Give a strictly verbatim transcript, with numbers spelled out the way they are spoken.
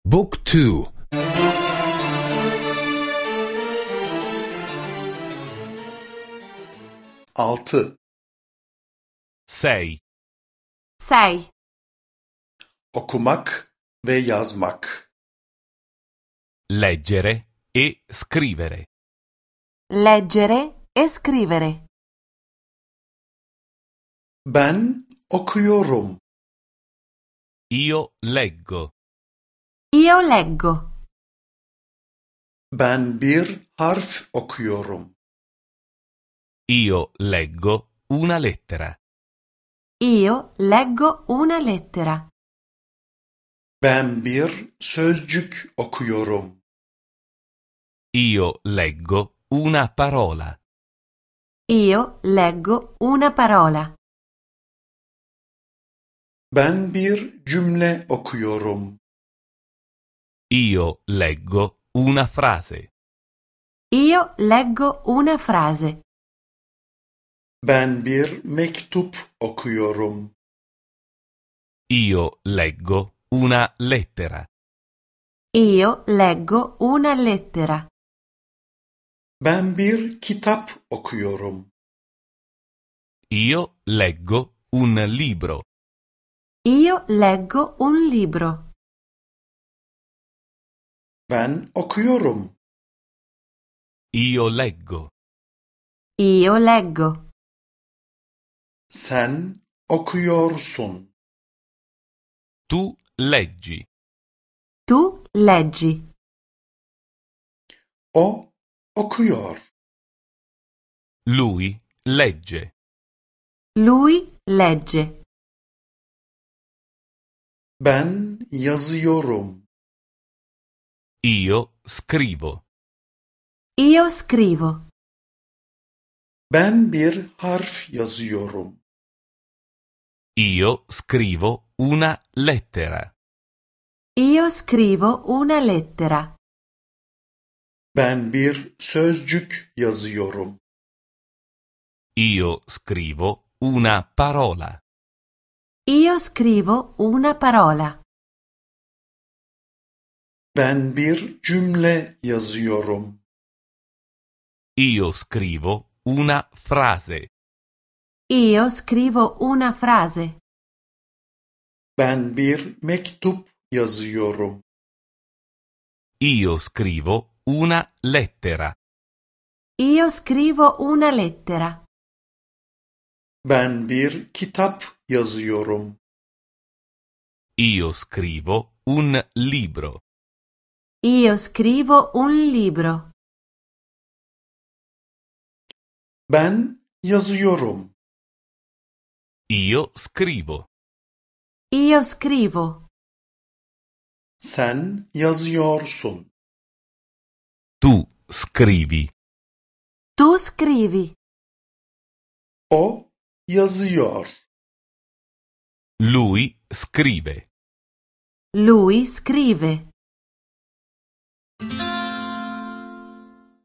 Book two. Altı. sei. sei. Okumak ve yazmak. Leggere e scrivere. Leggere e scrivere. Ben okuyorum. Io leggo. Io leggo. Ben bir harf okuyorum. Io leggo una lettera. Io leggo una lettera. Ben bir sözcük okuyorum. Io leggo una parola. Io leggo una parola. Ben bir cümle okuyorum. Io leggo una frase. Io leggo una frase. Ben bir mektup okuyorum. Io leggo una lettera. Io leggo una lettera. Ben bir kitap okuyorum. Io leggo un libro. Io leggo un libro. Ben okuyorum. Io leggo. Io leggo. Sen okuyorsun. Tu leggi. Tu leggi. O okuyor. Lui legge. Lui legge. Ben yazıyorum. Io scrivo. Io scrivo. Ben bir harf yazıyorum. Io scrivo una lettera. Io scrivo una lettera. Ben bir sözcük yazıyorum. Io scrivo una parola. Io scrivo una parola. Ben bir cümle yazıyorum. Io scrivo una frase. Io scrivo una frase. Ben bir mektup yazıyorum. Io scrivo una lettera. Io scrivo una lettera. Ben bir kitap yazıyorum. Io scrivo un libro. Io scrivo un libro. Ben yazıyorum. Io scrivo. Io scrivo. Sen yazıyorsun. Tu scrivi. Tu scrivi. O yazıyor. Lui scrive. Lui scrive.